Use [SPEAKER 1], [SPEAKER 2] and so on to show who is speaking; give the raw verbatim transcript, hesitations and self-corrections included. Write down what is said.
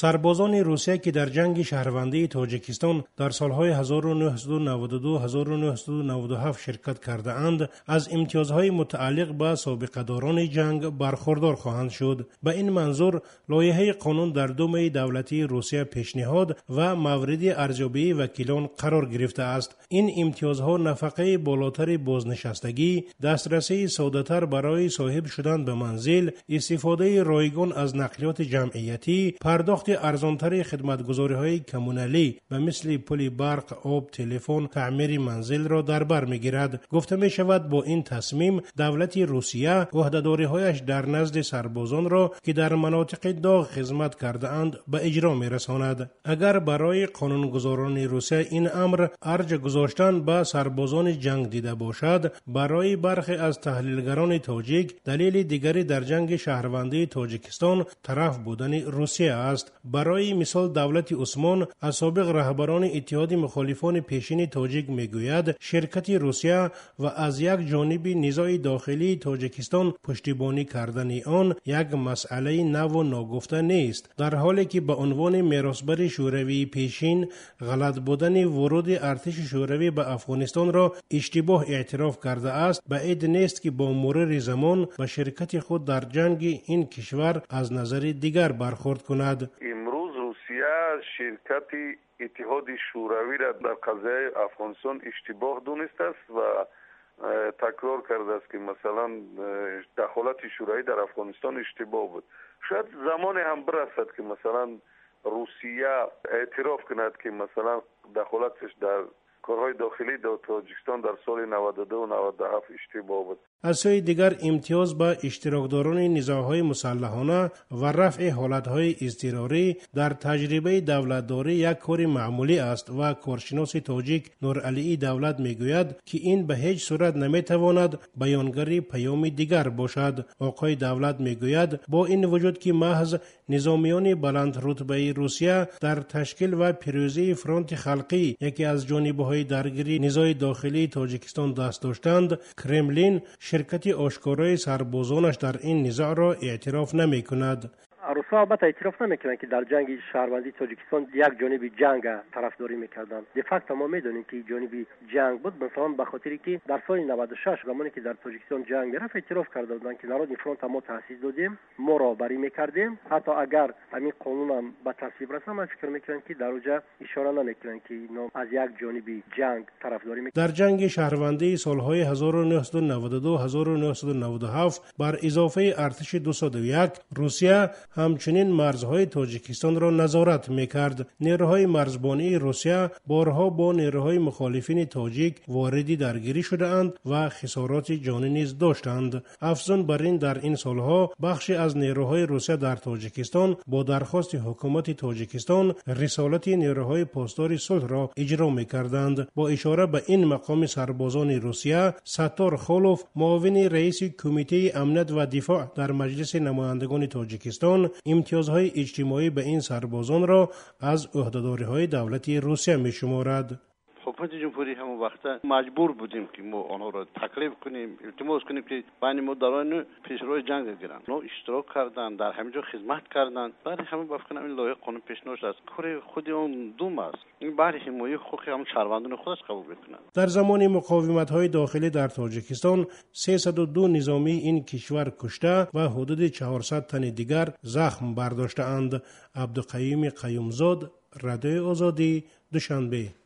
[SPEAKER 1] سربازان روسیه که در جنگ شهروندی تاجیکستان در سالهای هزار و نهصد و نود و دو تا هزار و نهصد و نود و هفت شرکت کرده اند، از امتیازهای متعلق به سابقه داران جنگ برخوردار خواهند شد. به این منظور لایحه قانون در دومه دولتی روسیه پیشنهاد و مورد ارزیابی وکیلان قرار گرفته است. این امتیازها نفقه بالاتر بازنشستگی، دسترسی ساده‌تر برای صاحب شدن به منزل، استفاده رایگان از نقلیات جمعیتی، پرداخت ارزانتر خدمتگزاری‌های کمونالی به مثل پل برق، آب، تلفن، تعمیر منزل را در بر می‌گیرد. گفته می شود با این تصمیم دولت روسیه عهده‌داری‌هایش در نزد سربازان را که در مناطق داغ خدمت کرده اند به اجرا می‌رساند. اگر برای قانونگذاران روسیه این امر ارج گذاشتن به سربازان جنگ دیده باشد، برای برخی از تحلیلگران تاجیک دلیل دیگری در جنگ شهروندی تاجیکستان طرف بودن روسیه است. برای مثال دولت عثمان از سابق رهبران اتحاد مخالفان پیشین تاجیک میگوید شرکت روسیه و از یک جانب نزاع داخلی تاجیکستان پشتیبانی کردن آن یک مسئله نو و ناگفته نیست، در حالی که به عنوان میراثبر شوروی پیشین غلط بودن ورود ارتش شوروی به افغانستان را اشتباه اعتراف کرده است. بعید نیست که با مرور زمان به شرکت خود در جنگ این کشور از نظر دیگر برخورد کند.
[SPEAKER 2] امروز روسیه شرکت اتحاد شوروی را در قضیه افغانستان اشتباه دونسته است و تکرار کرده است که مثلا دخالت شوروی در افغانستان اشتباه بود. شاید زمان هم برسد که مثلا روسیه اعتراف کند که مثلا دخالتش در کارهای داخلی در تاجیکستان در سال نود و دو و نود و هفت اشتباه بود.
[SPEAKER 1] از سوی دیگر امتیاز به اشتراکداران نزاع‌های مسلحانه و رفع حالت‌های اضطراری در تجربه دولتداری یک کار معمولی است و کارشناس تاجیک نورعلی دولت میگوید که این به هیچ صورت نمیتواند بیانگر پیام دیگر باشد. آقای دولت میگوید با این وجود که محض نظامیان بلند رتبه روسیه در تشکیل و پیروزی فرانت خلقی یکی از جانبه‌های درگیری نزاع داخلی تاجیکستان دست داشتند، کرملین شرکت آشکارای سربازانش در این نزاع را اعتراف نمی کند.
[SPEAKER 3] روسا البته اعتراف نمیکنند که در جنگ شهروندی تاجیکستان یک جانبی جنگ طرفداری میکردند. د فکت ما میدونیم که جانبی جنگ بود، مثلا به خاطری که در سال نود و شش زمانی که در تاجیکستان جنگ میرفت اعتراف کرده بودند که نهادی فرانت ما تأسیس دادیم، ما را بری میکردیم. حتی اگر همین قانون هم به تصویب رسد من فکر میکنم که در اونجا اشاره نمیکنند که اینا از یک جانبی جنگ طرفداری میکنند.
[SPEAKER 1] در جنگ شهروندی سالهای هزار و نهصد و نود و دو تا هزار و نهصد و نود و هفت بر اضافه ارتش دویست و یک روسیه همچنین مرزهای تاجیکستان را نظارت میکرد. نیروهای مرزبانی روسیه بارها با نیروهای مخالفین تاجیک واردی درگیری شده اند و خسارات جانی نیز داشتند. افزون بر این در این سالها بخشی از نیروهای روسیه در تاجیکستان با درخواست حکومت تاجیکستان رسالت نیروهای پاسدار صلح را اجرا میکردند. با اشاره به این مقام سربازان روسیه، ستار خولوف معاون رئیس کمیته امنیت و دفاع در مجلس نمایندگان تاجیکستان امتیازهای اجتماعی به این سربازان را از عهده‌داری‌های دولتی روسیه می‌شمارد.
[SPEAKER 4] حکومت جمهوری همون وقت مجبور بودیم که ما آنها را تکلیف کنیم، التماس کنیم که بین ما دوران پیشروی جنگ گیرن. اونا اشتراک کردند، در همینجا خدمت کردند. برای همین بفکنم این لایحه قانون پیشنهاد است. کار خود اون دوم است. این برای حمایت حقوق هم شهروندان خودش قبول می‌کنند.
[SPEAKER 1] در زمان مقاومت‌های داخلی در تاجیکستان سیصد و دو نظامی این کشور کشته و حدود چهارصد تن دیگر زخم برداشته‌اند. عبدالقیوم قیومزاد، رادیو آزادی، دوشنبه.